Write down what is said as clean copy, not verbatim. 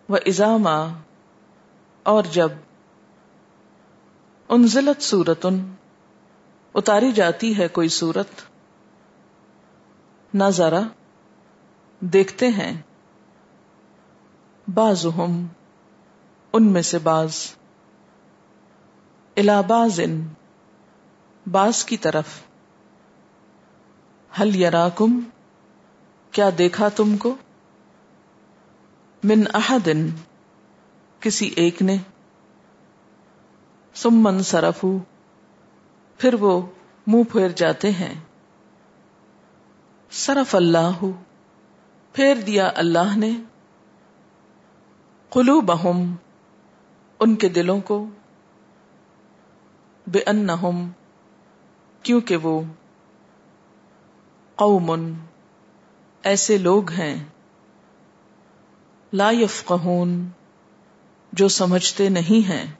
وَإِذَا مَا اور جب انزلت سورتن اتاری جاتی ہے کوئی سورت نظرا دیکھتے ہیں بعضهم ان میں سے بعض الی بعض بعض کی طرف هل یراکم کیا دیکھا تم کو من احد کسی ایک نے ثم انصرفوا پھر وہ منہ پھیر جاتے ہیں صرف اللہ پھیر دیا اللہ نے قلوبہم ان کے دلوں کو بأنہم کیونکہ وہ قوم ایسے لوگ ہیں لا یفقہون جو سمجھتے نہیں ہیں